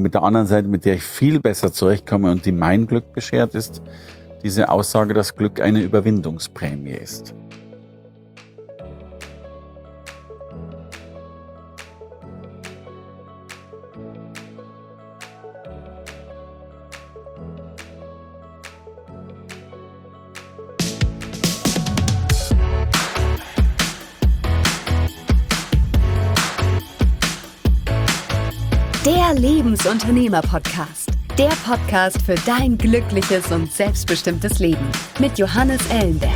mit der anderen Seite, mit der ich viel besser zurechtkomme und die mein Glück beschert, ist diese Aussage, dass Glück eine Überwindungsprämie ist. Der Lebensunternehmer-Podcast. Der Podcast für dein glückliches und selbstbestimmtes Leben. Mit Johannes Ellenberg.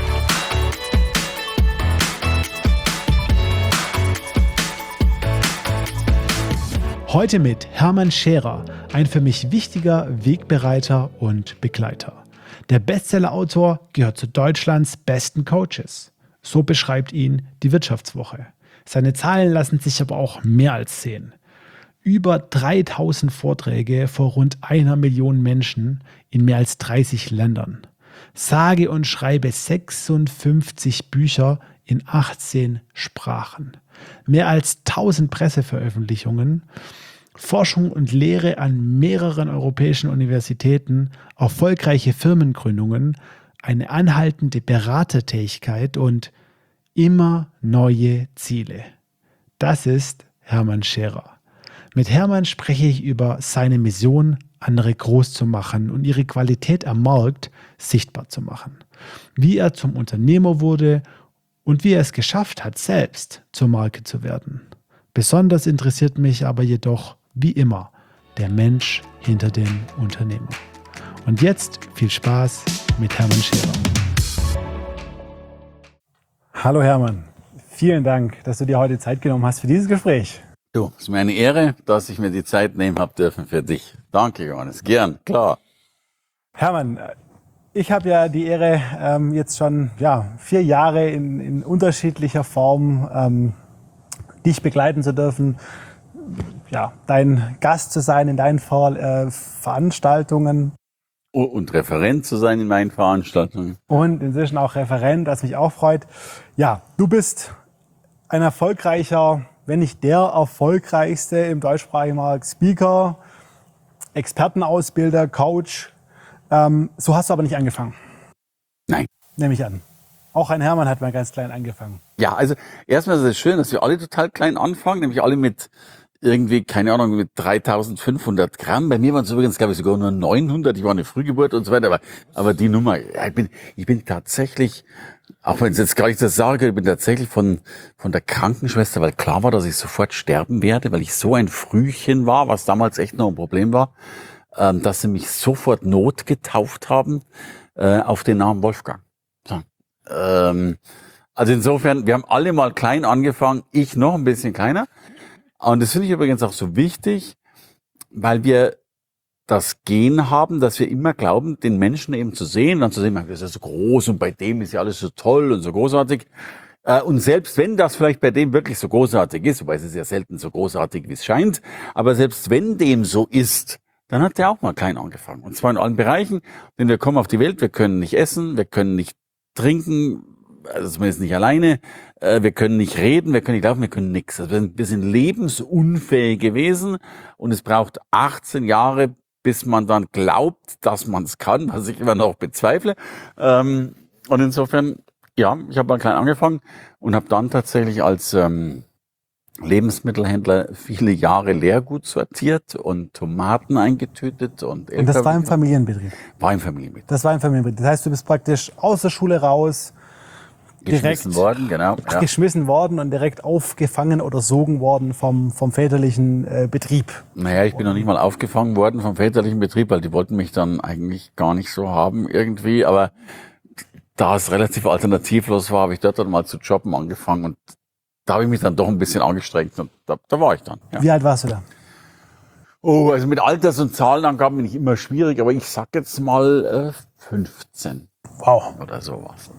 Heute mit Hermann Scherer, ein für mich wichtiger Wegbereiter und Begleiter. Der Bestsellerautor gehört zu Deutschlands besten Coaches. So beschreibt ihn die Wirtschaftswoche. Seine Zahlen lassen sich aber auch mehr als sehen. Über 3000 Vorträge vor rund 1 Million Menschen in mehr als 30 Ländern. Sage und schreibe 56 Bücher in 18 Sprachen. Mehr als 1000 Presseveröffentlichungen, Forschung und Lehre an mehreren europäischen Universitäten, erfolgreiche Firmengründungen, eine anhaltende Beratertätigkeit und immer neue Ziele. Das ist Hermann Scherer. Mit Hermann spreche ich über seine Mission, andere groß zu machen und ihre Qualität am Markt sichtbar zu machen. Wie er zum Unternehmer wurde und wie er es geschafft hat, selbst zur Marke zu werden. Besonders interessiert mich aber jedoch, wie immer, der Mensch hinter dem Unternehmer. Und jetzt viel Spaß mit Hermann Scherer. Hallo Hermann, vielen Dank, dass du dir heute Zeit genommen hast für dieses Gespräch. Du, es ist mir eine Ehre, dass ich mir die Zeit nehmen habe dürfen für dich. Danke, Johannes. Gern, klar. Hermann, ich habe ja die Ehre, jetzt schon 4 Jahre in unterschiedlicher Form dich begleiten zu dürfen, dein Gast zu sein in deinen Veranstaltungen. Und Referent zu sein in meinen Veranstaltungen. Und inzwischen auch Referent, was mich auch freut. Ja, du bist ein erfolgreicher, wenn nicht der erfolgreichste im deutschsprachigen Markt, Speaker, Expertenausbilder, Coach. So hast du aber nicht angefangen. Nein. Nehme ich an. Auch ein Hermann hat mal ganz klein angefangen. Ja, also erstmal ist es schön, dass wir alle total klein anfangen, nämlich alle mit irgendwie, keine Ahnung, mit 3500 Gramm. Bei mir waren es übrigens, glaube ich, sogar nur 900. Ich war eine Frühgeburt und so weiter. Aber die Nummer, ich bin tatsächlich, auch wenn ich jetzt gar nicht das sage, ich bin tatsächlich von der Krankenschwester, weil klar war, dass ich sofort sterben werde, weil ich so ein Frühchen war, was damals echt noch ein Problem war, dass sie mich sofort notgetauft haben auf den Namen Wolfgang. So. Also insofern, wir haben alle mal klein angefangen, ich noch ein bisschen kleiner. Und das finde ich übrigens auch so wichtig, weil wir das Gen haben, dass wir immer glauben, den Menschen eben zu sehen, dann zu sehen, das ist ja so groß und bei dem ist ja alles so toll und so großartig. Und selbst wenn das vielleicht bei dem wirklich so großartig ist, wobei es ist ja selten so großartig, wie es scheint, aber selbst wenn dem so ist, dann hat der auch mal klein angefangen. Und zwar in allen Bereichen, denn wir kommen auf die Welt, wir können nicht essen, wir können nicht trinken, also zumindest nicht alleine, wir können nicht reden, wir können nicht laufen, wir können nichts. Also wir sind lebensunfähig gewesen und es braucht 18 Jahre, bis man dann glaubt, dass man es kann, was ich immer noch bezweifle. Und insofern, ja, ich habe mal klein angefangen und habe dann tatsächlich als Lebensmittelhändler viele Jahre Leergut sortiert und Tomaten eingetütet. Und das war im Familienbetrieb? War im Familienbetrieb. Das war im Familienbetrieb. Das heißt, du bist praktisch aus der Schule raus, geschmissen worden, genau. Ja. Geschmissen worden und direkt aufgefangen oder sogen worden vom väterlichen Betrieb. Naja, ich bin noch nicht mal aufgefangen worden vom väterlichen Betrieb, weil die wollten mich dann eigentlich gar nicht so haben irgendwie. Aber da es relativ alternativlos war, habe ich dort dann mal zu jobben angefangen und da habe ich mich dann doch ein bisschen angestrengt und da war ich dann. Ja. Wie alt warst du da? Oh, also mit Alters- und Zahlenangaben bin ich immer schwierig, aber ich sag jetzt mal 15. Wow. Oder sowas.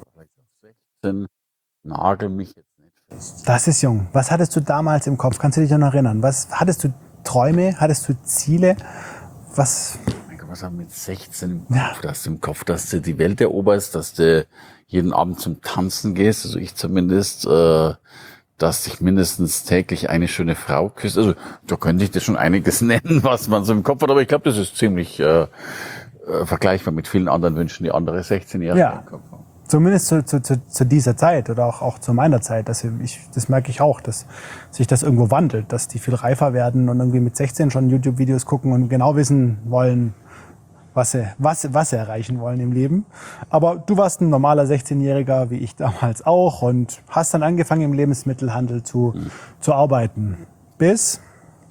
Nagel mich jetzt nicht fest. Das ist jung. Was hattest du damals im Kopf? Kannst du dich noch erinnern? Hattest du Träume? Hattest du Ziele? Was haben mit 16 im Kopf, dass du im Kopf, dass du die Welt eroberst, dass du jeden Abend zum Tanzen gehst, also ich zumindest, dass ich mindestens täglich eine schöne Frau küsse. Also da könnte ich dir schon einiges nennen, was man so im Kopf hat, aber ich glaube, das ist ziemlich vergleichbar mit vielen anderen Wünschen, die andere 16-Jährige im Kopf haben. Zumindest zu dieser Zeit oder auch zu meiner Zeit. Das merke ich auch, dass sich das irgendwo wandelt, dass die viel reifer werden und irgendwie mit 16 schon YouTube-Videos gucken und genau wissen wollen, was sie erreichen wollen im Leben. Aber du warst ein normaler 16-Jähriger, wie ich damals auch, und hast dann angefangen, im Lebensmittelhandel zu arbeiten. Bis?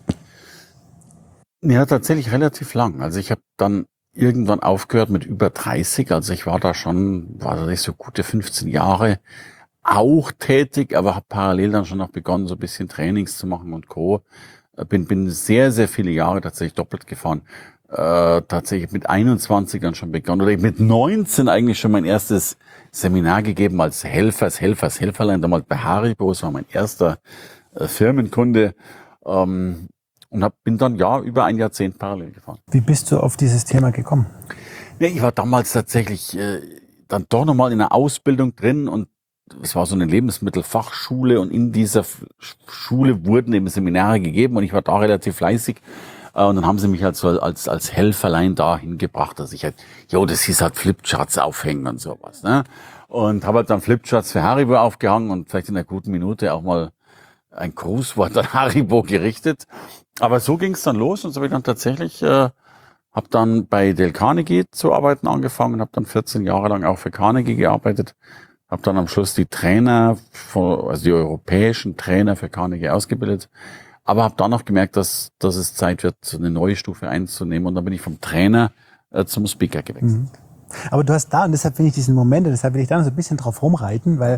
Ja, tatsächlich relativ lang. Also ich habe dann irgendwann aufgehört mit über 30. Also ich war da nicht so gute 15 Jahre auch tätig, aber habe parallel dann schon noch begonnen, so ein bisschen Trainings zu machen und Co. Bin sehr, sehr viele Jahre tatsächlich doppelt gefahren. Tatsächlich mit 21 dann schon begonnen, oder mit 19 eigentlich schon mein erstes Seminar gegeben als Helferlein, damals bei Haribo, das war mein erster Firmenkunde. Und bin dann über ein Jahrzehnt parallel gefahren. Wie bist du auf dieses Thema gekommen? Ja, ich war damals tatsächlich dann doch nochmal in einer Ausbildung drin und es war so eine Lebensmittelfachschule und in dieser Schule wurden eben Seminare gegeben und ich war da relativ fleißig. Und dann haben sie mich als Helferlein da hingebracht, dass ich halt, das hieß halt Flipcharts aufhängen und sowas, ne? Und habe halt dann Flipcharts für Haribo aufgehangen und vielleicht in einer guten Minute auch mal ein Grußwort an Haribo gerichtet. Aber so ging es dann los und so habe ich dann tatsächlich, habe dann bei Dale Carnegie zu arbeiten angefangen, habe dann 14 Jahre lang auch für Carnegie gearbeitet, habe dann am Schluss die europäischen Trainer für Carnegie ausgebildet, aber habe dann noch gemerkt, dass es Zeit wird, eine neue Stufe einzunehmen und dann bin ich vom Trainer zum Speaker gewechselt. Aber du hast da, und deshalb finde ich diesen Moment, deshalb will ich da noch so ein bisschen drauf rumreiten, weil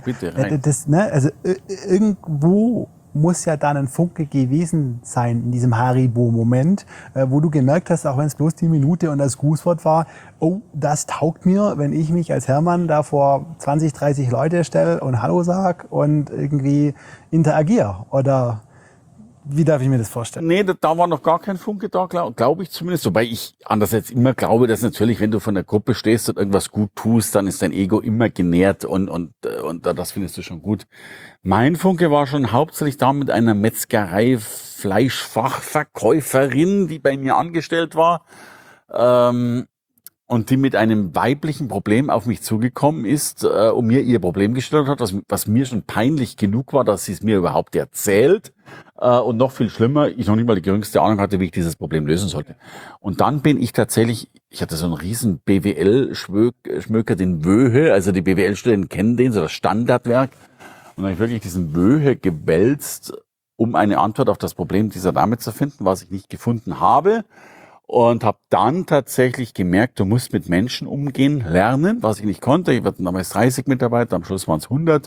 irgendwo muss ja dann ein Funke gewesen sein in diesem Haribo-Moment, wo du gemerkt hast, auch wenn es bloß die Minute und das Grußwort war, oh, das taugt mir, wenn ich mich als Hermann da vor 20, 30 Leute stelle und Hallo sag und irgendwie interagiere. Oder wie darf ich mir das vorstellen? Nee, da war noch gar kein Funke da, glaube ich zumindest. Wobei ich andererseits immer glaube, dass natürlich, wenn du von der Gruppe stehst und irgendwas gut tust, dann ist dein Ego immer genährt und das findest du schon gut. Mein Funke war schon hauptsächlich da mit einer Metzgerei-Fleischfachverkäuferin, die bei mir angestellt war, und die mit einem weiblichen Problem auf mich zugekommen ist, und mir ihr Problem gestellt hat, was mir schon peinlich genug war, dass sie es mir überhaupt erzählt. Und noch viel schlimmer, ich noch nicht mal die geringste Ahnung hatte, wie ich dieses Problem lösen sollte. Und dann bin ich tatsächlich, ich hatte so einen riesen BWL-Schmöker, den Wöhe, also die BWL-Studenten kennen den, so das Standardwerk. Und dann habe ich wirklich diesen Wöhe gewälzt, um eine Antwort auf das Problem dieser Dame zu finden, was ich nicht gefunden habe. Und habe dann tatsächlich gemerkt, du musst mit Menschen umgehen lernen, was ich nicht konnte. Ich hatte damals 30 Mitarbeiter, am Schluss waren es 100.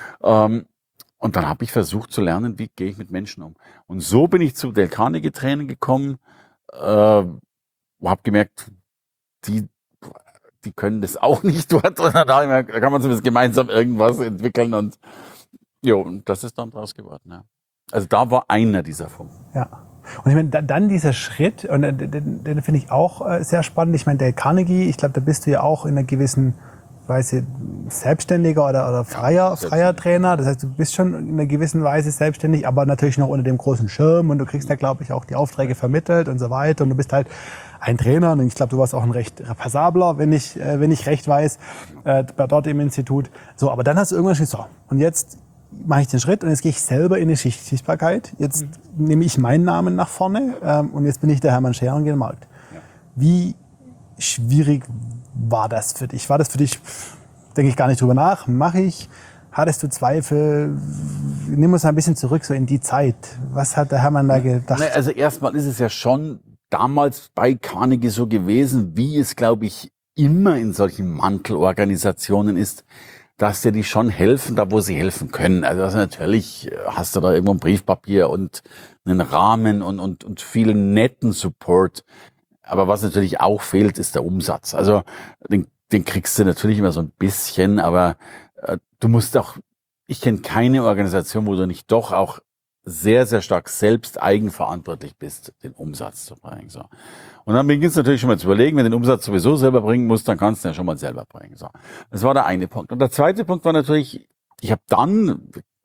Und dann habe ich versucht zu lernen, wie gehe ich mit Menschen um. Und so bin ich zu Dale Carnegie Training gekommen, habe gemerkt, die können das auch nicht dort. Und da kann man zumindest gemeinsam irgendwas entwickeln. Und das ist dann draus geworden. Ja. Also da war einer dieser Funken. Ja. Und ich meine, dann dieser Schritt, und den finde ich auch sehr spannend. Ich meine, Dale Carnegie, ich glaube, da bist du ja auch in einer gewissen Weise Selbstständiger oder freier Trainer. Das heißt, du bist schon in einer gewissen Weise selbstständig, aber natürlich noch unter dem großen Schirm und du kriegst da, glaube ich, auch die Aufträge vermittelt und so weiter. Und du bist halt ein Trainer und ich glaube, du warst auch ein recht passabler, wenn ich recht weiß, dort im Institut. So, aber dann hast du irgendwann gesagt, so, und jetzt mache ich den Schritt und jetzt gehe ich selber in die Sichtbarkeit. Jetzt nehme ich meinen Namen nach vorne und jetzt bin ich der Hermann Scherer und gehe in den Markt. Ja. Wie schwierig war das für dich? War das für dich, denke ich gar nicht drüber nach, mache ich? Hattest du Zweifel? Nimm uns ein bisschen zurück so in die Zeit. Was hat der Hermann da gedacht? Also erstmal ist es ja schon damals bei Carnegie so gewesen, wie es, glaube ich, immer in solchen Mantelorganisationen ist, dass dir die schon helfen, da wo sie helfen können. Also natürlich hast du da irgendwo ein Briefpapier und einen Rahmen und viel netten Support. Aber was natürlich auch fehlt, ist der Umsatz. Also den kriegst du natürlich immer so ein bisschen, aber du musst auch, ich kenne keine Organisation, wo du nicht doch auch sehr, sehr stark selbst eigenverantwortlich bist, den Umsatz zu bringen. So. Und dann beginnst du natürlich schon mal zu überlegen, wenn du den Umsatz sowieso selber bringen musst, dann kannst du ihn ja schon mal selber bringen. So. Das war der eine Punkt. Und der zweite Punkt war natürlich, ich habe dann,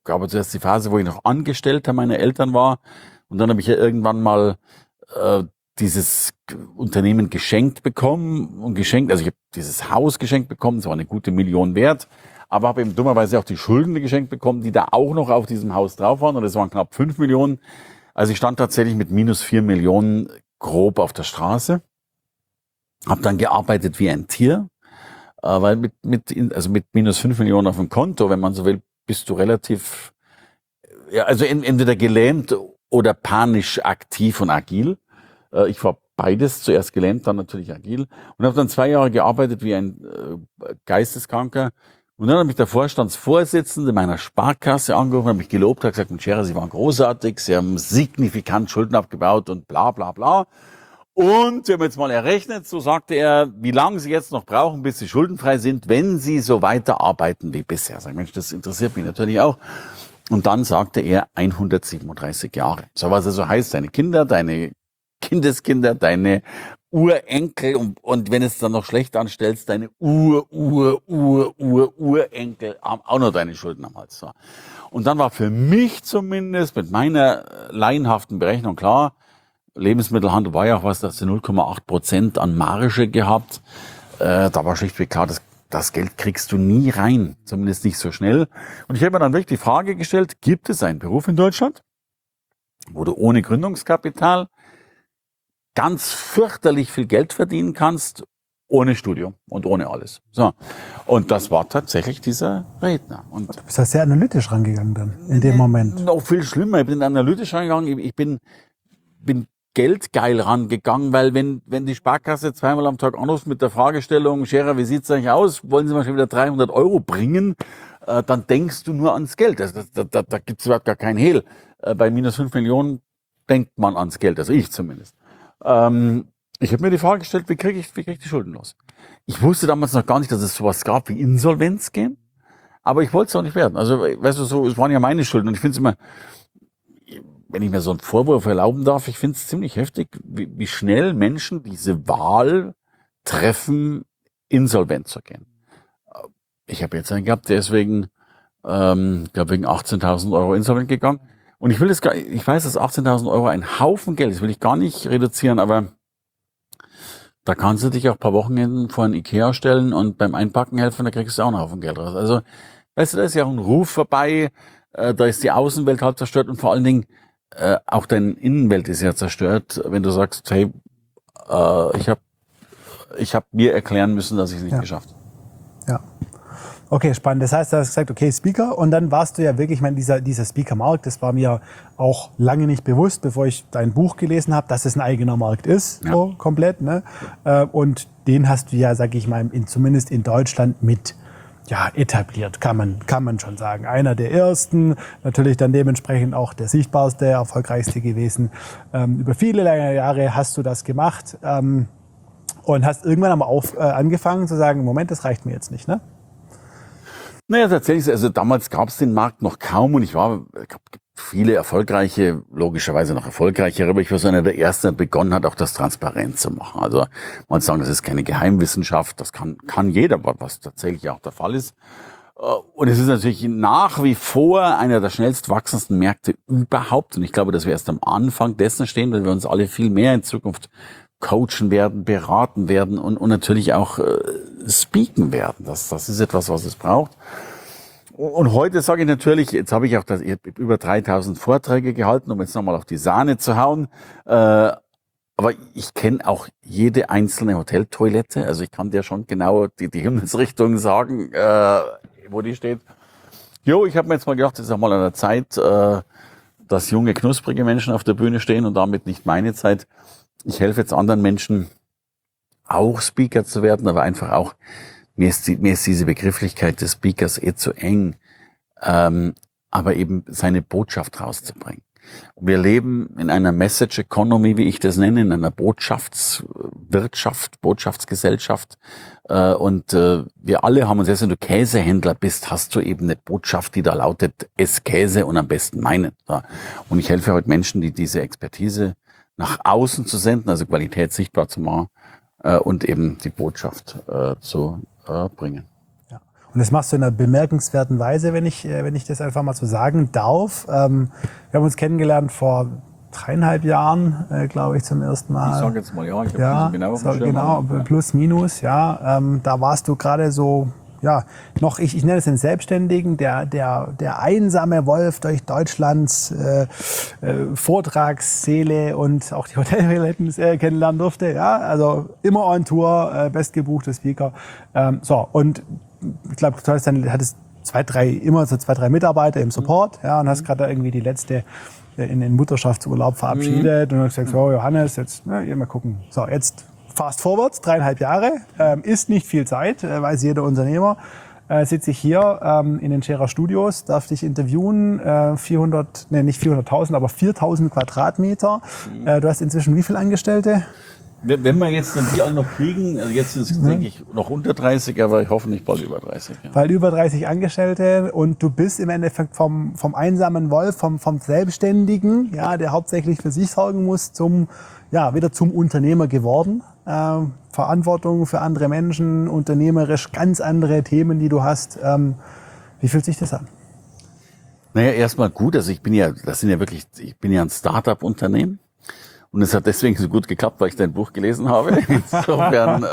gab es zuerst die Phase, wo ich noch Angestellter meiner Eltern war. Und dann habe ich ja irgendwann mal dieses Unternehmen geschenkt bekommen also ich habe dieses Haus geschenkt bekommen, es war eine gute Million wert, aber habe eben dummerweise auch die Schulden geschenkt bekommen, die da auch noch auf diesem Haus drauf waren, und das waren knapp 5 Millionen. Also ich stand tatsächlich mit minus 4 Millionen grob auf der Straße, habe dann gearbeitet wie ein Tier, weil mit minus 5 Millionen auf dem Konto, wenn man so will, bist du relativ, ja, also entweder gelähmt oder panisch aktiv und agil. Ich war beides, zuerst gelähmt, dann natürlich agil, und habe dann 2 Jahre gearbeitet wie ein Geisteskranker. Und dann hat mich der Vorstandsvorsitzende meiner Sparkasse angerufen, hat mich gelobt, hat gesagt, Scherer, Sie waren großartig, Sie haben signifikant Schulden abgebaut und bla bla bla. Und wir haben jetzt mal errechnet, so sagte er, wie lange Sie jetzt noch brauchen, bis Sie schuldenfrei sind, wenn Sie so weiterarbeiten wie bisher. Sag, Mensch, das interessiert mich natürlich auch. Und dann sagte er 137 Jahre. So, was also heißt, deine Kinder, deine Kindeskinder, deine Urenkel und wenn es dann noch schlecht anstellst, deine Urenkel auch noch deine Schulden am Hals. So. Und dann war für mich zumindest mit meiner laienhaften Berechnung klar, Lebensmittelhandel war ja auch was, dass du 0,8% an Marge gehabt. Da war schlichtweg klar, das Geld kriegst du nie rein, zumindest nicht so schnell. Und ich habe mir dann wirklich die Frage gestellt, gibt es einen Beruf in Deutschland, wo du ohne Gründungskapital ganz fürchterlich viel Geld verdienen kannst, ohne Studium und ohne alles. So. Und das war tatsächlich dieser Redner. Und du bist ja sehr analytisch rangegangen dann, in dem Moment. Noch viel schlimmer, ich bin analytisch rangegangen, ich bin geldgeil rangegangen, weil wenn die Sparkasse zweimal am Tag anruft mit der Fragestellung, Scherer, wie sieht's eigentlich aus, wollen Sie mal schon wieder 300 Euro bringen, dann denkst du nur ans Geld. Also da gibt's überhaupt gar keinen Hehl. Bei minus 5 Millionen denkt man ans Geld, also ich zumindest. Ich habe mir die Frage gestellt, wie krieg ich die Schulden los? Ich wusste damals noch gar nicht, dass es sowas gab wie Insolvenz gehen, aber ich wollte es auch nicht werden. Also, weißt du, so, es waren ja meine Schulden, und ich finde es immer, wenn ich mir so einen Vorwurf erlauben darf, ich finde es ziemlich heftig, wie schnell Menschen diese Wahl treffen, insolvent zu gehen. Ich habe jetzt einen gehabt, der ist wegen 18.000 Euro insolvent gegangen. Und ich weiß, dass 18.000 Euro ein Haufen Geld ist, will ich gar nicht reduzieren, aber da kannst du dich auch ein paar Wochenenden vor ein Ikea stellen und beim Einpacken helfen, da kriegst du auch einen Haufen Geld raus. Also, weißt du, da ist ja auch ein Ruf vorbei, da ist die Außenwelt halb zerstört, und vor allen Dingen auch deine Innenwelt ist ja zerstört, wenn du sagst, hey, ich hab mir erklären müssen, dass ich es nicht geschafft habe. Ja. Okay, spannend. Das heißt, du hast gesagt, okay, Speaker, und dann warst du ja wirklich, ich meine, dieser Speaker-Markt, das war mir auch lange nicht bewusst, bevor ich dein Buch gelesen habe, dass es ein eigener Markt ist, so komplett, ne? Und den hast du ja, sag ich mal, zumindest in Deutschland mit etabliert, kann man schon sagen. Einer der ersten, natürlich dann dementsprechend auch der sichtbarste, erfolgreichste gewesen. Über viele lange Jahre hast du das gemacht und hast irgendwann aber angefangen zu sagen, Moment, das reicht mir jetzt nicht, ne? Naja, tatsächlich, also damals gab es den Markt noch kaum, und ich gab viele erfolgreiche, logischerweise noch erfolgreichere, aber ich war so einer der Ersten, der begonnen hat, auch das transparent zu machen. Also man sagen, das ist keine Geheimwissenschaft, das kann jeder, was tatsächlich auch der Fall ist. Und es ist natürlich nach wie vor einer der schnellst wachsendsten Märkte überhaupt. Und ich glaube, dass wir erst am Anfang dessen stehen, weil wir uns alle viel mehr in Zukunft coachen werden, beraten werden und natürlich auch speaken werden. Das ist etwas, was es braucht. Und heute sage ich natürlich, jetzt habe ich auch ich habe über 3000 Vorträge gehalten, um jetzt nochmal auf die Sahne zu hauen. Aber ich kenne auch jede einzelne Hoteltoilette. Also ich kann dir schon genau die Himmelsrichtung sagen, wo die steht. Jo, ich habe mir jetzt mal gedacht, es ist auch mal an der Zeit, dass junge, knusprige Menschen auf der Bühne stehen und damit nicht meine Zeit. Ich helfe jetzt anderen Menschen, auch Speaker zu werden, aber einfach auch, mir ist diese Begrifflichkeit des Speakers zu eng, aber eben seine Botschaft rauszubringen. Und wir leben in einer Message Economy, wie ich das nenne, in einer Botschaftswirtschaft, Botschaftsgesellschaft. Und wir alle haben uns, erst wenn du Käsehändler bist, hast du eben eine Botschaft, die da lautet, ess Käse und am besten meinen. Und ich helfe heute Menschen, die diese Expertise nach außen zu senden, also Qualität sichtbar zu machen und eben die Botschaft zu bringen. Ja. Und das machst du in einer bemerkenswerten Weise, wenn ich das einfach mal so sagen darf. Wir haben uns kennengelernt vor 3,5 Jahren, glaube ich, zum ersten Mal. Ich sage jetzt mal, ja, ich habe Ja, genau auf dem so, Schirm, genau, aber- plus, minus, ja. Da warst du gerade so, ja, noch, ich nenne es den Selbstständigen, der einsame Wolf durch Deutschlands Vortragssäle und auch die Hotelvaletten kennenlernen durfte. Ja, also immer on Tour, bestgebuchte Speaker. Und ich glaube, du hattest zwei, drei Mitarbeiter im Support, ja, und hast gerade irgendwie die letzte in den Mutterschaftsurlaub verabschiedet und hast gesagt, so Johannes, jetzt mal gucken. So, jetzt fast forward, 3,5 Jahre, ist nicht viel Zeit, weiß jeder Unternehmer. Sitze ich hier in den Scherer Studios, darf dich interviewen, 400.000, aber 4.000 Quadratmeter. Du hast inzwischen wie viele Angestellte? Wenn wir jetzt dann die alle noch kriegen, also jetzt ist es, denke ich, noch unter 30, aber ich hoffe nicht bald über 30. Ja. Bald über 30 Angestellte und du bist im Endeffekt vom einsamen Wolf, vom Selbstständigen, ja, der hauptsächlich für sich sorgen muss, wieder zum Unternehmer geworden. Verantwortung für andere Menschen, unternehmerisch ganz andere Themen, die du hast. Wie fühlt sich das an? Naja, erstmal gut, also ich bin ja ein Start-up-Unternehmen. Und es hat deswegen so gut geklappt, weil ich dein Buch gelesen habe. Insofern,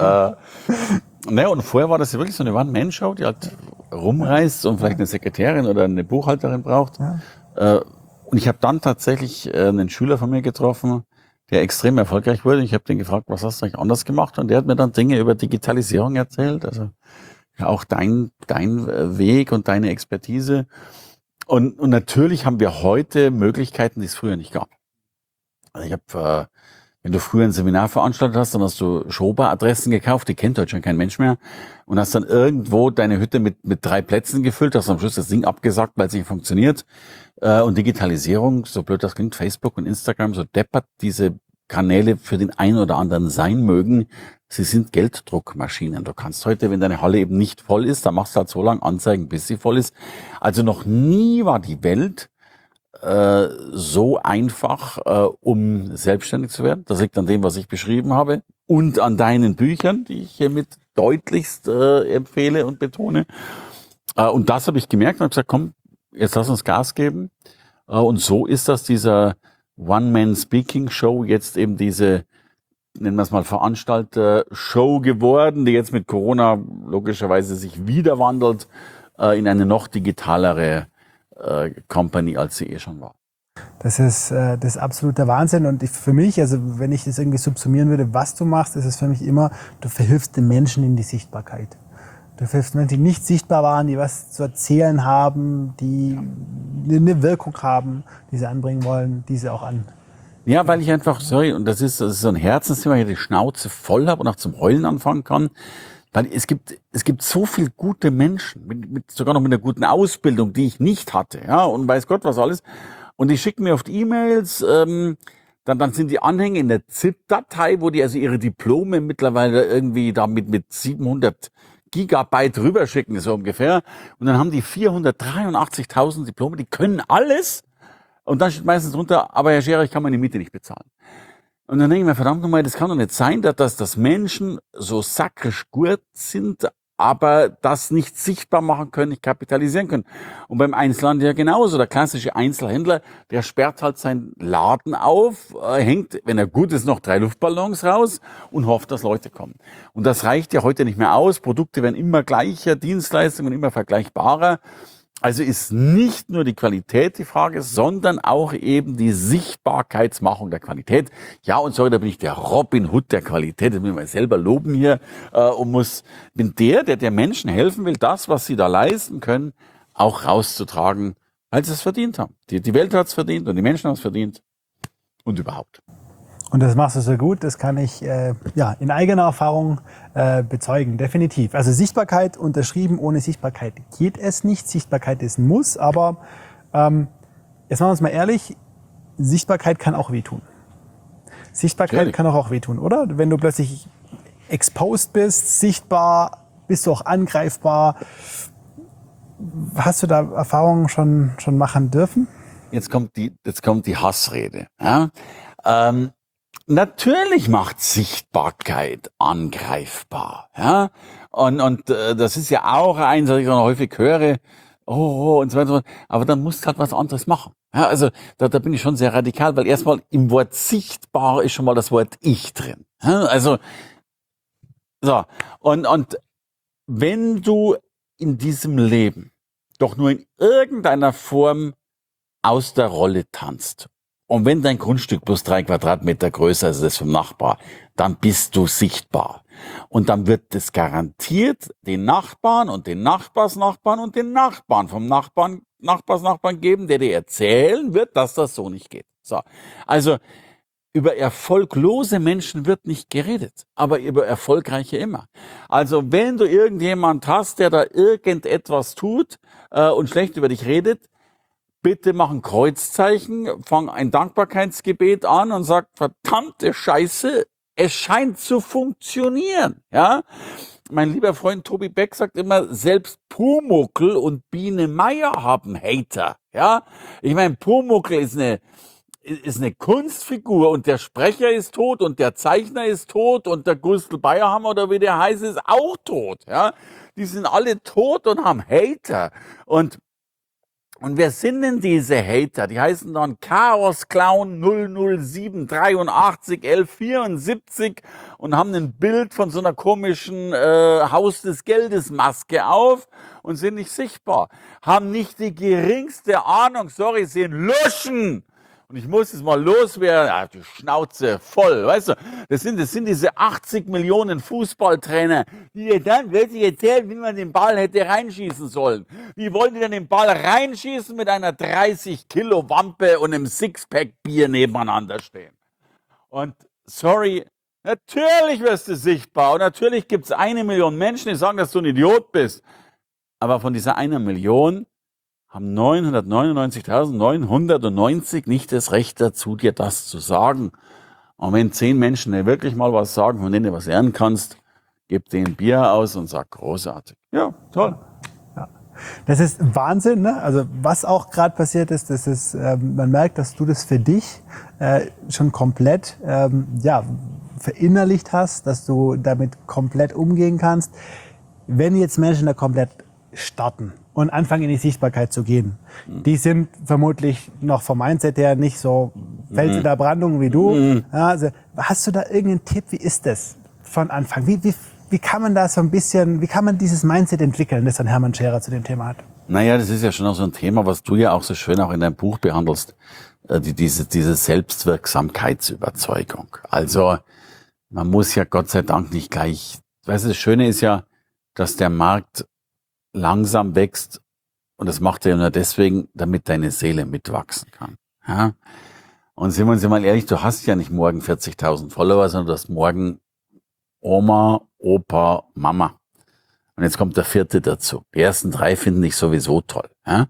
und vorher war das ja wirklich so eine One-Man-Show, die halt rumreist und vielleicht eine Sekretärin oder eine Buchhalterin braucht. Ja. Und ich habe dann tatsächlich einen Schüler von mir getroffen, der extrem erfolgreich wurde. Ich habe den gefragt, was hast du eigentlich anders gemacht? Und der hat mir dann Dinge über Digitalisierung erzählt, also ja, auch dein Weg und deine Expertise. Und natürlich haben wir heute Möglichkeiten, die es früher nicht gab. Ich habe, wenn du früher ein Seminar veranstaltet hast, dann hast du Schober-Adressen gekauft, die kennt heute schon kein Mensch mehr, und hast dann irgendwo deine Hütte mit 3 Plätzen gefüllt, hast am Schluss das Ding abgesagt, weil es nicht funktioniert. Und Digitalisierung, so blöd das klingt, Facebook und Instagram, so deppert diese Kanäle für den einen oder anderen sein mögen, sie sind Gelddruckmaschinen. Du kannst heute, wenn deine Halle eben nicht voll ist, dann machst du halt so lange Anzeigen, bis sie voll ist. Also noch nie war die Welt so einfach, um selbstständig zu werden. Das liegt an dem, was ich beschrieben habe und an deinen Büchern, die ich hiermit deutlichst empfehle und betone. Und das habe ich gemerkt und habe gesagt, komm, jetzt lass uns Gas geben. Und so ist das dieser One-Man-Speaking-Show jetzt eben diese, nennen wir es mal, Veranstalter-Show geworden, die jetzt mit Corona logischerweise sich wieder wandelt in eine noch digitalere Company, als sie schon war. Das ist absoluter Wahnsinn und für mich, also wenn ich das irgendwie subsumieren würde, was du machst, ist es für mich immer, du verhilfst den Menschen in die Sichtbarkeit. Du verhilfst Menschen, die nicht sichtbar waren, die was zu erzählen haben, die eine Wirkung haben, die sie anbringen wollen, diese auch an. Ja, weil ich einfach, und das ist so ein Herzensthema, ich die Schnauze voll habe und auch zum Heulen anfangen kann. Weil es gibt so viel gute Menschen, sogar noch mit einer guten Ausbildung, die ich nicht hatte, ja, und weiß Gott was alles. Und die schicken mir oft E-Mails, dann sind die Anhänge in der ZIP-Datei, wo die also ihre Diplome mittlerweile irgendwie da mit 700 Gigabyte rüberschicken, so ungefähr. Und dann haben die 483.000 Diplome, die können alles. Und dann steht meistens drunter, aber Herr Scherer, ich kann meine Miete nicht bezahlen. Und dann denke ich mir, verdammt nochmal, das kann doch nicht sein, dass Menschen so sakrisch gut sind, aber das nicht sichtbar machen können, nicht kapitalisieren können. Und beim Einzelhandel ja genauso. Der klassische Einzelhändler, der sperrt halt seinen Laden auf, hängt, wenn er gut ist, noch 3 Luftballons raus und hofft, dass Leute kommen. Und das reicht ja heute nicht mehr aus. Produkte werden immer gleicher, Dienstleistungen immer vergleichbarer. Also ist nicht nur die Qualität die Frage, sondern auch eben die Sichtbarkeitsmachung der Qualität. Ja, und sorry, da bin ich der Robin Hood der Qualität, das will ich mal selber loben hier, und bin der Menschen helfen will, das, was sie da leisten können, auch rauszutragen, weil sie es verdient haben. Die Welt hat es verdient und die Menschen haben es verdient und überhaupt. Und das machst du so gut, das kann ich in eigener Erfahrung bezeugen, definitiv. Also Sichtbarkeit unterschrieben, ohne Sichtbarkeit geht es nicht. Sichtbarkeit ist ein Muss, aber jetzt machen wir uns mal ehrlich, Sichtbarkeit kann auch wehtun. Sichtbarkeit kann auch wehtun, oder? Wenn du plötzlich exposed bist, sichtbar, bist du auch angreifbar. Hast du da Erfahrungen schon machen dürfen? Jetzt kommt die Hassrede. Ja? Natürlich macht Sichtbarkeit angreifbar, ja. Und das ist ja auch eins, was ich dann häufig höre, und so weiter. Aber dann musst du halt was anderes machen. Ja, also da bin ich schon sehr radikal, weil erstmal im Wort sichtbar ist schon mal das Wort Ich drin. Ja, also so, und wenn du in diesem Leben doch nur in irgendeiner Form aus der Rolle tanzt, und wenn dein Grundstück plus 3 Quadratmeter größer ist als das vom Nachbar, dann bist du sichtbar. Und dann wird es garantiert den Nachbarn und den Nachbarsnachbarn und den Nachbarn vom Nachbarsnachbarn geben, der dir erzählen wird, dass das so nicht geht. So. Also, über erfolglose Menschen wird nicht geredet, aber über erfolgreiche immer. Also wenn du irgendjemand hast, der da irgendetwas tut und schlecht über dich redet, bitte mach ein Kreuzzeichen, fang ein Dankbarkeitsgebet an und sag, verdammte Scheiße, es scheint zu funktionieren. Ja, mein lieber Freund Tobi Beck sagt immer, selbst Pumuckl und Biene Meier haben Hater. Ja, ich meine, Pumuckl ist eine Kunstfigur und der Sprecher ist tot und der Zeichner ist tot und der Gustl Bayerhammer oder wie der heißt, ist auch tot. Ja, die sind alle tot und haben Hater. Und wer sind denn diese Hater? Die heißen dann Chaos Clown 007 83 11 74 und haben ein Bild von so einer komischen Haus des Geldes Maske auf und sind nicht sichtbar. Haben nicht die geringste Ahnung, sorry, sind Luschen. Und ich muss es mal loswerden, ja, die Schnauze voll, weißt du. Das sind diese 80 Millionen Fußballtrainer, die dir dann plötzlich erzählen, wie man den Ball hätte reinschießen sollen. Wie wollen die denn den Ball reinschießen mit einer 30 Kilo Wampe und einem Sixpack Bier nebeneinander stehen? Und sorry, natürlich wirst du sichtbar und natürlich gibt's 1 Million Menschen, die sagen, dass du ein Idiot bist. Aber von dieser 1 Million haben 999.990 nicht das Recht dazu, dir das zu sagen. Und wenn 10 Menschen dir wirklich mal was sagen, von denen du was lernen kannst, gib denen Bier aus und sag großartig. Ja, toll. Ja. Das ist Wahnsinn, ne? Also was auch gerade passiert ist, das ist, man merkt, dass du das für dich schon komplett verinnerlicht hast, dass du damit komplett umgehen kannst. Wenn jetzt Menschen da komplett starten und anfangen in die Sichtbarkeit zu gehen. Die sind vermutlich noch vom Mindset her nicht so Fels in der Brandung wie du. Ja, also, hast du da irgendeinen Tipp, wie ist das von Anfang? Wie kann man da so ein bisschen, wie kann man dieses Mindset entwickeln, das dann Hermann Scherer zu dem Thema hat? Naja, das ist ja schon auch so ein Thema, was du ja auch so schön auch in deinem Buch behandelst, diese Selbstwirksamkeitsüberzeugung. Also man muss ja Gott sei Dank nicht gleich, weißt du, das Schöne ist ja, dass der Markt langsam wächst und das macht er ja nur deswegen, damit deine Seele mitwachsen kann. Ja? Und sind wir uns ja mal ehrlich, du hast ja nicht morgen 40.000 Follower, sondern du hast morgen Oma, Opa, Mama. Und jetzt kommt der 4. dazu. Die ersten 3 finden dich sowieso toll. Ja?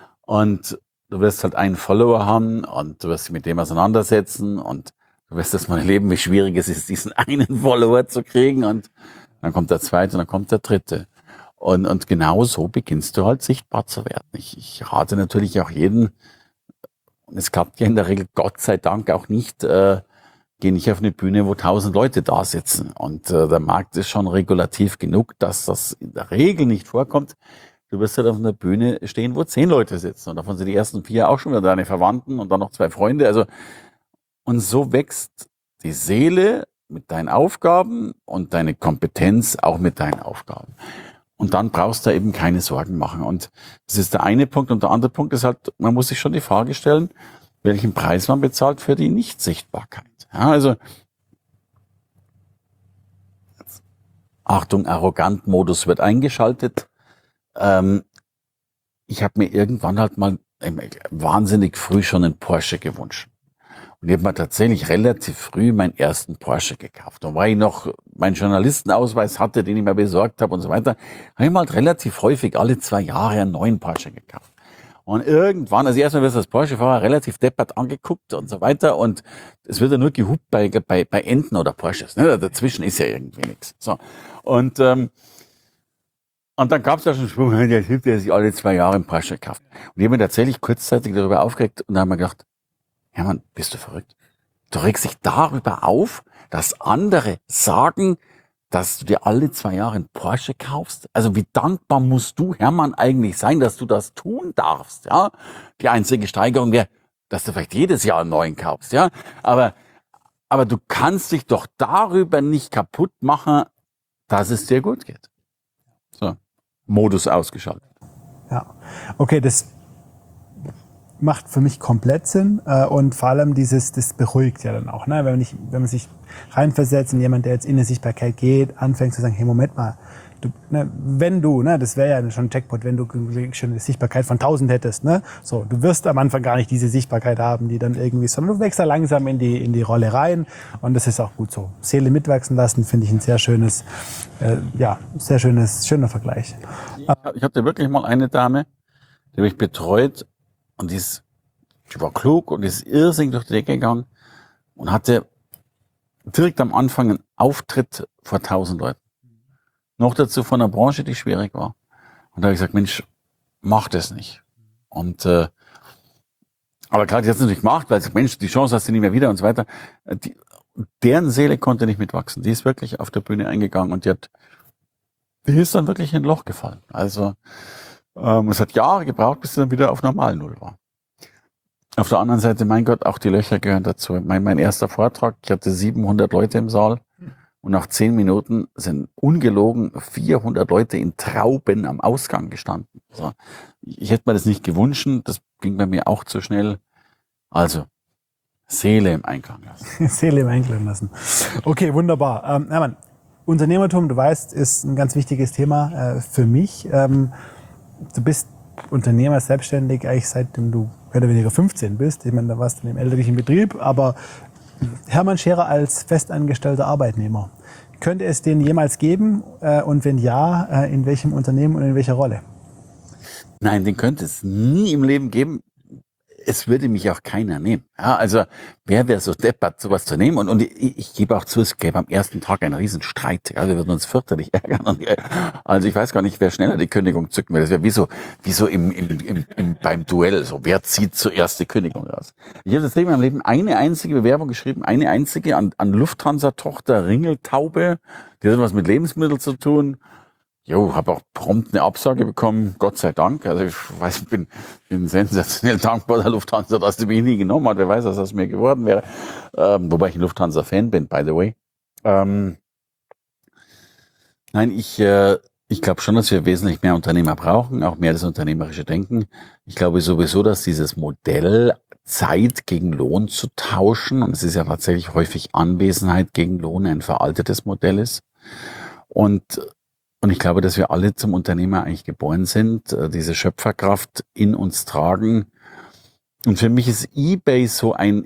Und du wirst halt einen Follower haben und du wirst dich mit dem auseinandersetzen und du wirst das mal erleben, wie schwierig es ist, diesen einen Follower zu kriegen und dann kommt der 2. und dann kommt der 3. Und genau so beginnst du halt sichtbar zu werden. Ich rate natürlich auch jeden, und es klappt ja in der Regel Gott sei Dank auch nicht, geh nicht auf eine Bühne, wo 1000 Leute da sitzen. Und der Markt ist schon regulativ genug, dass das in der Regel nicht vorkommt. Du wirst halt auf einer Bühne stehen, wo 10 Leute sitzen. Und davon sind die ersten 4 auch schon wieder deine Verwandten und dann noch 2 Freunde. Also, und so wächst die Seele mit deinen Aufgaben und deine Kompetenz auch mit deinen Aufgaben. Und dann brauchst du eben keine Sorgen machen. Und das ist der eine Punkt. Und der andere Punkt ist halt, man muss sich schon die Frage stellen, welchen Preis man bezahlt für die Nichtsichtbarkeit. Ja, also, Achtung, Arrogant-Modus wird eingeschaltet. Ich habe mir irgendwann halt mal wahnsinnig früh schon einen Porsche gewünscht. Und ich habe mir tatsächlich relativ früh meinen ersten Porsche gekauft. Und weil ich noch meinen Journalistenausweis hatte, den ich mir besorgt habe und so weiter, habe ich mir halt relativ häufig alle 2 Jahre einen neuen Porsche gekauft. Und irgendwann, also erstmal wirst du als Porsche-Fahrer relativ deppert angeguckt und so weiter. Und es wird ja nur gehupt bei Enten oder Porsches. Ne? Dazwischen ist ja irgendwie nichts. So. Und dann gab es ja schon Schwung, der Typ, der sich alle 2 Jahre einen Porsche kauft. Und ich habe mir tatsächlich kurzzeitig darüber aufgeregt und da haben wir gedacht, ja Mann, bist du verrückt? Du regst dich darüber auf, dass andere sagen, dass du dir alle 2 Jahre einen Porsche kaufst. Also wie dankbar musst du, Hermann, eigentlich sein, dass du das tun darfst, ja? Die einzige Steigerung wäre, dass du vielleicht jedes Jahr einen neuen kaufst, ja? Aber du kannst dich doch darüber nicht kaputt machen, dass es dir gut geht. So, Modus ausgeschaltet. Ja, okay, das macht für mich komplett Sinn und vor allem das beruhigt ja dann auch, ne? Wenn man sich reinversetzt in jemand, der jetzt in eine Sichtbarkeit geht, anfängt zu sagen, hey, Moment mal, das wäre ja schon ein Jackpot, wenn du schon eine Sichtbarkeit von 1000 hättest, ne? So, du wirst am Anfang gar nicht diese Sichtbarkeit haben, die dann irgendwie, sondern du wächst da langsam in die Rolle rein und das ist auch gut so. Seele mitwachsen lassen, finde ich ein sehr schöner Vergleich. Ich hatte wirklich mal eine Dame, die habe ich betreut und die war klug und ist irrsinnig durch die Decke gegangen und hatte direkt am Anfang einen Auftritt vor 1000 Leuten. Noch dazu von einer Branche, die schwierig war. Und da habe ich gesagt, Mensch, mach das nicht. Und aber klar, die hat es natürlich gemacht, weil sie sagt, Mensch, die Chance hast du nie mehr wieder und so weiter. Deren Seele konnte nicht mitwachsen. Die ist wirklich auf der Bühne eingegangen und die ist dann wirklich in ein Loch gefallen. Also es hat Jahre gebraucht, bis sie dann wieder auf normal Null war. Auf der anderen Seite, mein Gott, auch die Löcher gehören dazu. Mein erster Vortrag, ich hatte 700 Leute im Saal. Und nach 10 Minuten sind ungelogen 400 Leute in Trauben am Ausgang gestanden. So. Ich hätte mir das nicht gewünscht, das ging bei mir auch zu schnell. Also, Seele im Einklang lassen. Seele im Einklang lassen. Okay, wunderbar. Hermann, Unternehmertum, du weißt, ist ein ganz wichtiges Thema für mich. Du bist Unternehmer, selbstständig, eigentlich seitdem du mehr oder weniger 15 bist. Ich meine, da warst du in einem elterlichen Betrieb, aber Hermann Scherer als festangestellter Arbeitnehmer. Könnte es den jemals geben? Und wenn ja, in welchem Unternehmen und in welcher Rolle? Nein, den könnte es nie im Leben geben. Es würde mich auch keiner nehmen. Ja, also wer wäre so deppert, sowas zu nehmen? Und ich gebe auch zu, es gäbe am ersten Tag einen riesen Streit. Ja, wir würden uns fürchterlich ärgern. Und, also ich weiß gar nicht, wer schneller die Kündigung zücken will. Das wäre wie so beim Duell. So, wer zieht zuerst die Kündigung raus? Ich habe das in meinem Leben eine einzige Bewerbung geschrieben, eine einzige an Lufthansa-Tochter Ringeltaube. Die hat was mit Lebensmitteln zu tun. Jo, habe auch prompt eine Absage bekommen, Gott sei Dank. Also ich weiß, ich bin sensationell dankbar der Lufthansa, dass die mich nie genommen hat. Wer weiß, was aus mir geworden wäre. Wobei ich ein Lufthansa-Fan bin, by the way. Nein, ich glaube schon, dass wir wesentlich mehr Unternehmer brauchen, auch mehr das unternehmerische Denken. Ich glaube sowieso, dass dieses Modell, Zeit gegen Lohn zu tauschen, und es ist ja tatsächlich häufig Anwesenheit gegen Lohn, ein veraltetes Modell ist. Und ich glaube, dass wir alle zum Unternehmer eigentlich geboren sind, diese Schöpferkraft in uns tragen. Und für mich ist eBay so ein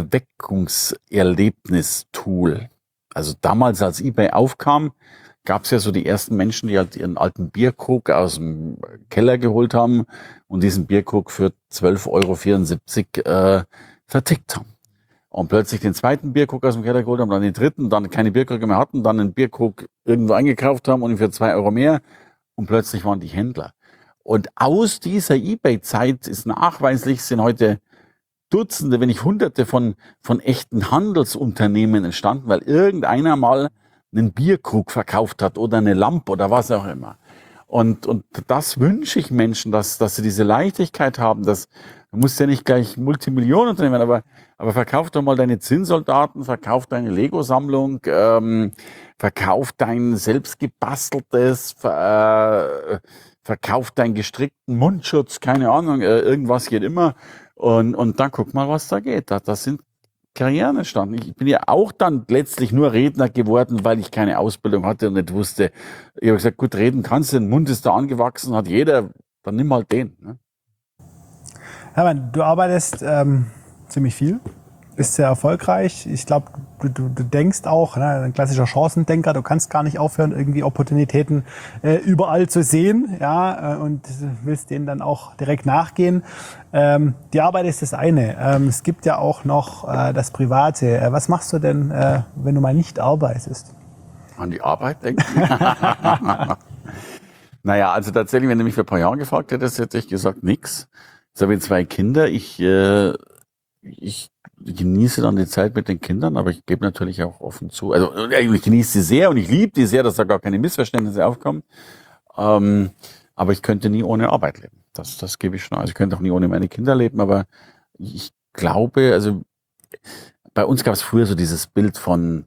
Erweckungserlebnistool. Also damals, als eBay aufkam, gab es ja so die ersten Menschen, die halt ihren alten Bierkrug aus dem Keller geholt haben und diesen Bierkrug für 12,74 € vertickt haben. Und plötzlich den zweiten Bierkrug aus dem Keller geholt haben, dann den dritten, dann keine Bierkrüge mehr hatten, dann einen Bierkrug irgendwo eingekauft haben und ihn für 2 € mehr. Und plötzlich waren die Händler. Und aus dieser eBay-Zeit ist nachweislich, sind heute Dutzende, wenn nicht Hunderte von echten Handelsunternehmen entstanden, weil irgendeiner mal einen Bierkrug verkauft hat oder eine Lampe oder was auch immer. Und das wünsche ich Menschen, dass sie diese Leichtigkeit haben, dass du musst ja nicht gleich Multimillionenunternehmen, aber verkauf doch mal deine Zinnsoldaten, verkauf deine Lego-Sammlung, verkauf dein selbstgebasteltes, verkauf deinen gestrickten Mundschutz, keine Ahnung, irgendwas geht immer. Und dann guck mal, was da geht. Das sind Karrieren entstanden. Ich bin ja auch dann letztlich nur Redner geworden, weil ich keine Ausbildung hatte und nicht wusste. Ich habe gesagt, gut, reden kannst du, der Mund ist da angewachsen, hat jeder, dann nimm halt den. Ne? Hermann, du arbeitest ziemlich viel, bist sehr erfolgreich. Ich glaube, du denkst auch, ne, ein klassischer Chancendenker, du kannst gar nicht aufhören, irgendwie Opportunitäten überall zu sehen, ja, und willst denen dann auch direkt nachgehen. Die Arbeit ist das eine. Es gibt ja auch noch das Private. Was machst du denn, wenn du mal nicht arbeitest? An die Arbeit denken? Naja, also tatsächlich, wenn du mich vor ein paar Jahren gefragt hättest, hätte ich gesagt, nix. Jetzt habe ich 2 Kinder. Ich genieße dann die Zeit mit den Kindern, aber ich gebe natürlich auch offen zu. Also ich genieße sie sehr und ich liebe die sehr, dass da gar keine Missverständnisse aufkommen. Aber ich könnte nie ohne Arbeit leben. Das gebe ich schon. Also ich könnte auch nie ohne meine Kinder leben, aber ich glaube, also bei uns gab es früher so dieses Bild von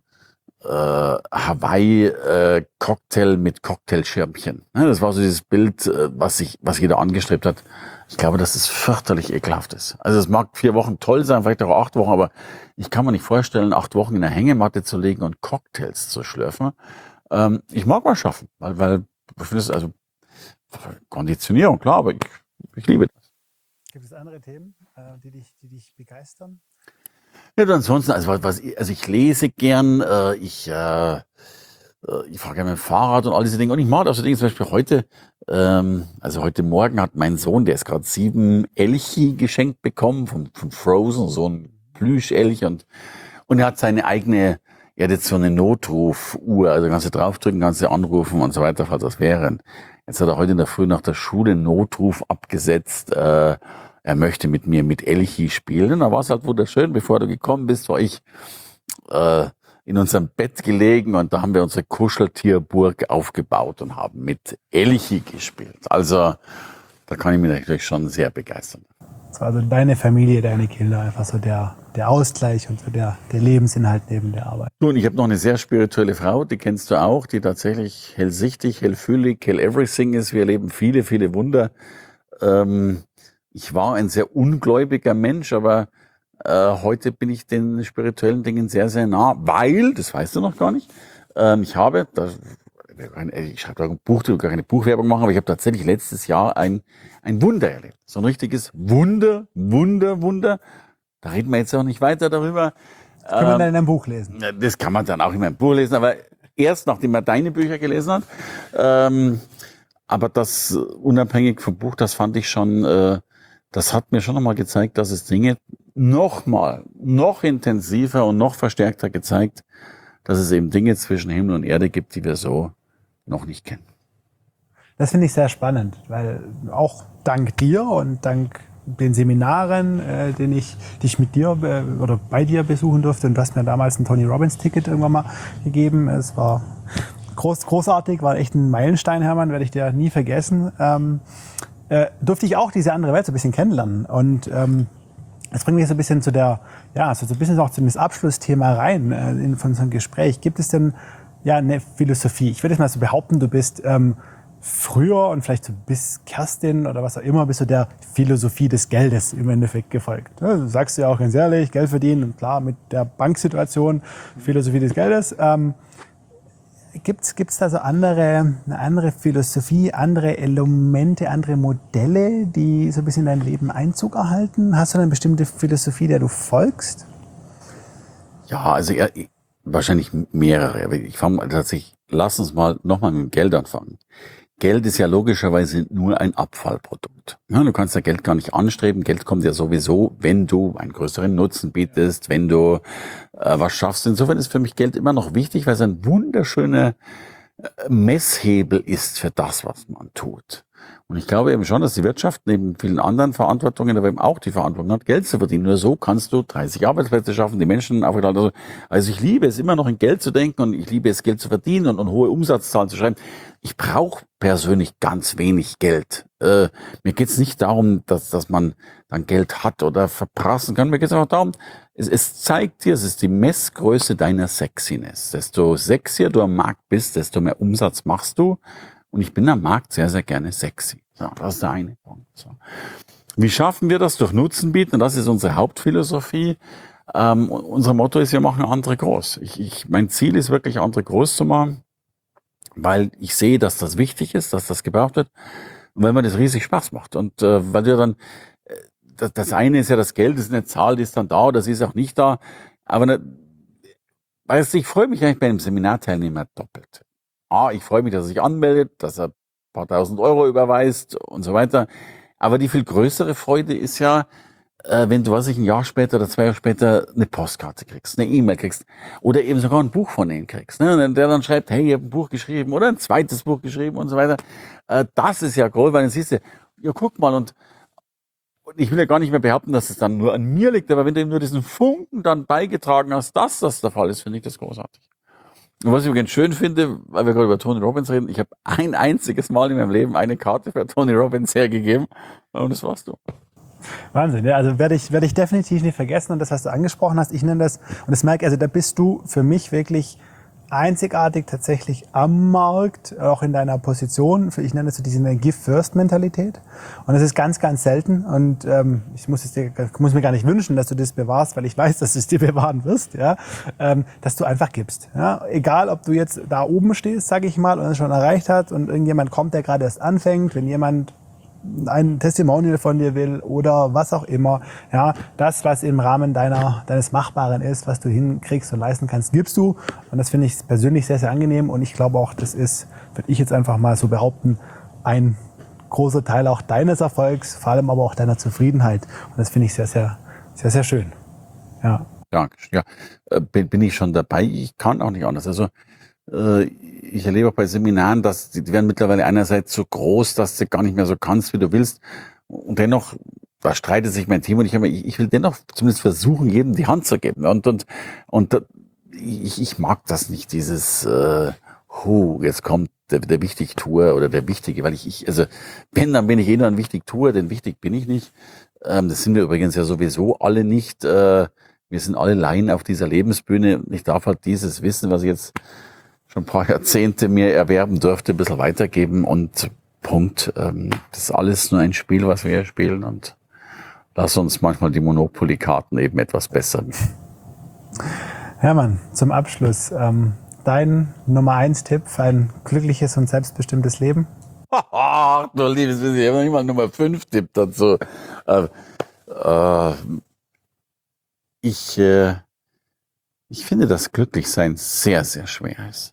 Hawaii Cocktail mit Cocktailschirmchen. Ja, das war so dieses Bild, was jeder angestrebt hat. Ich glaube, dass es fürchterlich ekelhaft ist. Also es mag 4 Wochen toll sein, vielleicht auch 8 Wochen, aber ich kann mir nicht vorstellen, 8 Wochen in einer Hängematte zu legen und Cocktails zu schlürfen. Ich mag mal schaffen, weil ich finde es also Konditionierung, klar, aber ich liebe das. Gibt es andere Themen, die dich begeistern? Ja, ansonsten, also ich lese gern, ich fahre gerne mit dem Fahrrad und all diese Dinge. Und ich mache auch so Dinge, zum Beispiel heute, also heute Morgen hat mein Sohn, der ist gerade 7, Elchi geschenkt bekommen von Frozen, so ein Plüschelch und er hat seine eigene, er hat jetzt so eine Notrufuhr, also kannst du draufdrücken, kannst du anrufen und so weiter, falls das wäre. Jetzt hat er heute in der Früh nach der Schule einen Notruf abgesetzt, er möchte mit mir mit Elchi spielen. Und da war es halt wunderschön. Bevor du gekommen bist, war ich in unserem Bett gelegen und da haben wir unsere Kuscheltierburg aufgebaut und haben mit Elchi gespielt. Also da kann ich mich natürlich schon sehr begeistern. Also deine Familie, deine Kinder, einfach so der Ausgleich und so der Lebensinhalt neben der Arbeit. Nun, ich habe noch eine sehr spirituelle Frau, die kennst du auch, die tatsächlich hellsichtig, hellfühlig, hell everything ist. Wir erleben viele, viele Wunder. Ich war ein sehr ungläubiger Mensch, aber heute bin ich den spirituellen Dingen sehr, sehr nah, weil, das weißt du noch gar nicht, ich schreibe da ein Buch, ich will gar keine Buchwerbung machen, aber ich habe tatsächlich letztes Jahr ein Wunder erlebt. So ein richtiges Wunder. Da reden wir jetzt auch nicht weiter darüber. Das kann man dann in einem Buch lesen. Das kann man dann auch in meinem Buch lesen, aber erst nachdem man deine Bücher gelesen hat. Aber das unabhängig vom Buch, das fand ich schon, das hat mir schon nochmal gezeigt, dass es Dinge noch intensiver und noch verstärkter gezeigt, dass es eben Dinge zwischen Himmel und Erde gibt, die wir so noch nicht kennen. Das finde ich sehr spannend, weil auch dank dir und dank den Seminaren, die ich mit dir oder bei dir besuchen durfte, und du hast mir damals ein Tony Robbins Ticket irgendwann mal gegeben. Es war großartig, war echt ein Meilenstein, Hermann, werde ich dir nie vergessen. Durfte ich auch diese andere Welt so ein bisschen kennenlernen. Und das bringt mich so ein bisschen so ein bisschen auch zu das Abschlussthema rein von so einem Gespräch. Gibt es denn eine Philosophie? Ich würde jetzt mal so behaupten, du bist früher und vielleicht so bis Kerstin oder was auch immer, bist du der Philosophie des Geldes im Endeffekt gefolgt. Ja, du sagst ja auch ganz ehrlich, Geld verdienen und klar mit der Banksituation, Philosophie des Geldes. Gibt's da so eine andere Philosophie, andere Elemente, andere Modelle, die so ein bisschen in dein Leben Einzug erhalten? Hast du eine bestimmte Philosophie, der du folgst? Ja, also wahrscheinlich mehrere. Aber ich fange tatsächlich, lass uns nochmal mit dem Geld anfangen. Geld ist ja logischerweise nur ein Abfallprodukt. Ja, du kannst ja Geld gar nicht anstreben. Geld kommt ja sowieso, wenn du einen größeren Nutzen bietest, wenn du was schaffst. Insofern ist für mich Geld immer noch wichtig, weil es ein wunderschöner Messhebel ist für das, was man tut. Und ich glaube eben schon, dass die Wirtschaft neben vielen anderen Verantwortungen aber eben auch die Verantwortung hat, Geld zu verdienen. Nur so kannst du 30 Arbeitsplätze schaffen, die Menschen aufgeteilt. Also ich liebe es immer noch in Geld zu denken und ich liebe es, Geld zu verdienen und hohe Umsatzzahlen zu schreiben. Ich brauche persönlich ganz wenig Geld. Mir geht es nicht darum, dass man dann Geld hat oder verprassen kann. Mir geht es einfach darum, es zeigt dir, es ist die Messgröße deiner Sexiness. Desto sexier du am Markt bist, desto mehr Umsatz machst du. Und ich bin am Markt sehr, sehr gerne sexy. So, das ist der eine Punkt. So. Wie schaffen wir das? Durch Nutzen bieten. Und das ist unsere Hauptphilosophie. Unser Motto ist, wir machen andere groß. Mein Ziel ist wirklich, andere groß zu machen, weil ich sehe, dass das wichtig ist, dass das gebraucht wird. Und weil mir das riesig Spaß macht. Und weil du dann, das eine ist ja, das Geld ist eine Zahl, die ist dann da, das ist auch nicht da. Aber weißt du, ich freue mich eigentlich bei einem Seminarteilnehmer doppelt. Ich freue mich, dass er sich anmeldet, dass er ein paar tausend Euro überweist und so weiter. Aber die viel größere Freude ist ja, wenn du, ein Jahr später oder 2 Jahre später eine Postkarte kriegst, eine E-Mail kriegst oder eben sogar ein Buch von denen kriegst. Ne? Und der dann schreibt, hey, ich habe ein Buch geschrieben oder ein zweites Buch geschrieben und so weiter. Das ist ja groß, weil dann siehst du, ja guck mal, und Und ich will ja gar nicht mehr behaupten, dass es dann nur an mir liegt, aber wenn du eben nur diesen Funken dann beigetragen hast, dass das der Fall ist, finde ich das großartig. Und was ich übrigens schön finde, weil wir gerade über Tony Robbins reden, ich habe ein einziges Mal in meinem Leben eine Karte für Tony Robbins hergegeben und das warst du. Wahnsinn, ja, also werde ich definitiv nicht vergessen und das, was du angesprochen hast, ich nenne das, und das merke, also da bist du für mich wirklich einzigartig tatsächlich am Markt, auch in deiner Position, ich nenne das so diese Give-First-Mentalität und das ist ganz, ganz selten und ich muss mir gar nicht wünschen, dass du das bewahrst, weil ich weiß, dass du es dir bewahren wirst, ja, dass du einfach gibst, ja, egal ob du jetzt da oben stehst, sage ich mal, und es schon erreicht hat und irgendjemand kommt, der gerade erst anfängt, wenn jemand ein Testimonial von dir will oder was auch immer, ja, das, was im Rahmen deines Machbaren ist, was du hinkriegst und leisten kannst, gibst du. Und das finde ich persönlich sehr, sehr angenehm. Und ich glaube auch, das ist, würde ich jetzt einfach mal so behaupten, ein großer Teil auch deines Erfolgs, vor allem aber auch deiner Zufriedenheit. Und das finde ich sehr, sehr, sehr, sehr schön. Ja. Ja, bin ich schon dabei. Ich kann auch nicht anders. Also, ich erlebe auch bei Seminaren, dass die werden mittlerweile einerseits so groß, dass du gar nicht mehr so kannst, wie du willst. Und dennoch, da streitet sich mein Team und ich will dennoch zumindest versuchen, jedem die Hand zu geben. Und ich mag das nicht, dieses, jetzt kommt der Wichtigtuer oder der Wichtige, weil also, dann bin ich nur ein Wichtigtuer, denn wichtig bin ich nicht. Das sind wir übrigens ja sowieso alle nicht. Wir sind alle Laien auf dieser Lebensbühne. Ich darf halt dieses Wissen, was ich jetzt schon ein paar Jahrzehnte mir erwerben durfte, ein bisschen weitergeben und Punkt. Das ist alles nur ein Spiel, was wir hier spielen und lass uns manchmal die Monopoly-Karten eben etwas bessern. Hermann, zum Abschluss, dein Nummer 1 Tipp für ein glückliches und selbstbestimmtes Leben? Ach, du liebes Wissen, ich habe noch nicht mal Nummer 5 Tipp dazu. Ich finde, dass Glücklichsein sehr, sehr schwer ist.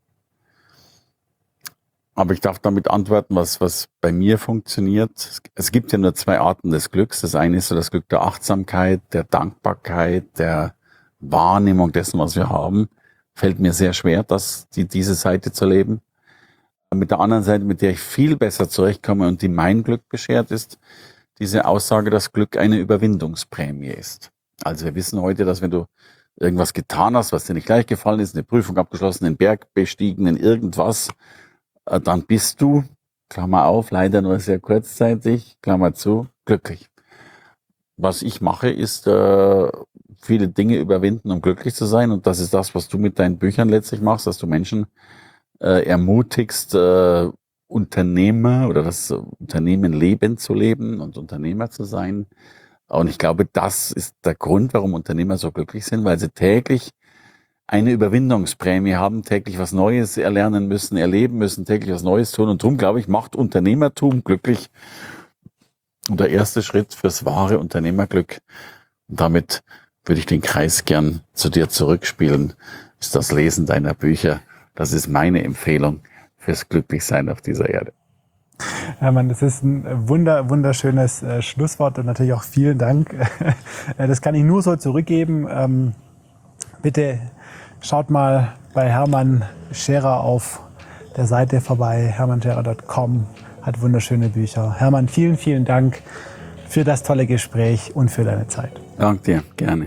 Aber ich darf damit antworten, was bei mir funktioniert. Es gibt ja nur 2 Arten des Glücks. Das eine ist so das Glück der Achtsamkeit, der Dankbarkeit, der Wahrnehmung dessen, was wir haben. Fällt mir sehr schwer, diese Seite zu leben. Mit der anderen Seite, mit der ich viel besser zurechtkomme und die mein Glück beschert, ist diese Aussage, dass Glück eine Überwindungsprämie ist. Also wir wissen heute, dass wenn du irgendwas getan hast, was dir nicht gleich gefallen ist, eine Prüfung abgeschlossen, einen Berg bestiegen, in irgendwas, dann bist du, Klammer auf, leider nur sehr kurzzeitig, Klammer zu, glücklich. Was ich mache, ist viele Dinge überwinden, um glücklich zu sein. Und das ist das, was du mit deinen Büchern letztlich machst, dass du Menschen ermutigst, Unternehmer oder das Unternehmen Leben zu leben und Unternehmer zu sein. Und ich glaube, das ist der Grund, warum Unternehmer so glücklich sind, weil sie täglich eine Überwindungsprämie haben, täglich was Neues erlernen müssen, erleben müssen, täglich was Neues tun. Und darum, glaube ich, macht Unternehmertum glücklich. Und der erste Schritt fürs wahre Unternehmerglück, und damit würde ich den Kreis gern zu dir zurückspielen, ist das Lesen deiner Bücher. Das ist meine Empfehlung fürs Glücklichsein auf dieser Erde. Ja, Mann, das ist ein wunderschönes Schlusswort und natürlich auch vielen Dank. Das kann ich nur so zurückgeben. Bitte schaut mal bei Hermann Scherer auf der Seite vorbei, hermannscherer.com, hat wunderschöne Bücher. Hermann, vielen, vielen Dank für das tolle Gespräch und für deine Zeit. Danke dir, gerne.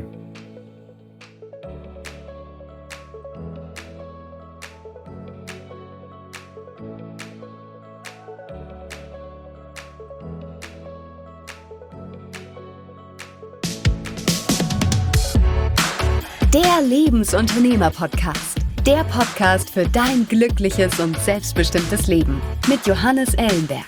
Der Lebensunternehmer-Podcast. Der Podcast für dein glückliches und selbstbestimmtes Leben mit Johannes Ellenberg.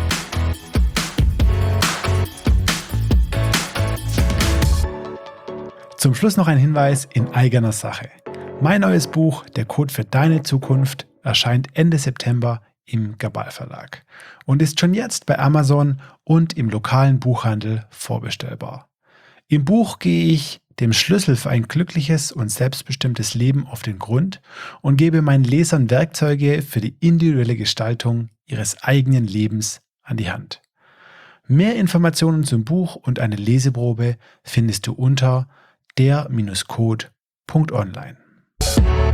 Zum Schluss noch ein Hinweis in eigener Sache. Mein neues Buch, Der Code für deine Zukunft, erscheint Ende September im Gabal Verlag und ist schon jetzt bei Amazon und im lokalen Buchhandel vorbestellbar. Im Buch gehe ich dem Schlüssel für ein glückliches und selbstbestimmtes Leben auf den Grund und gebe meinen Lesern Werkzeuge für die individuelle Gestaltung ihres eigenen Lebens an die Hand. Mehr Informationen zum Buch und eine Leseprobe findest du unter der-code.online.